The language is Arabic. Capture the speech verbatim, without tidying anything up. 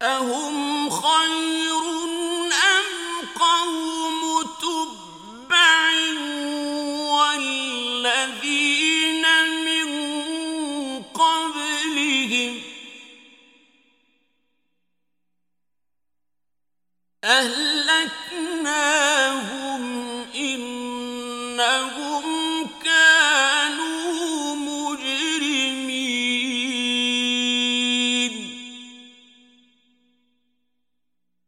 أهم خير أم قوم تبع والذين من قبلهم أهلكناهم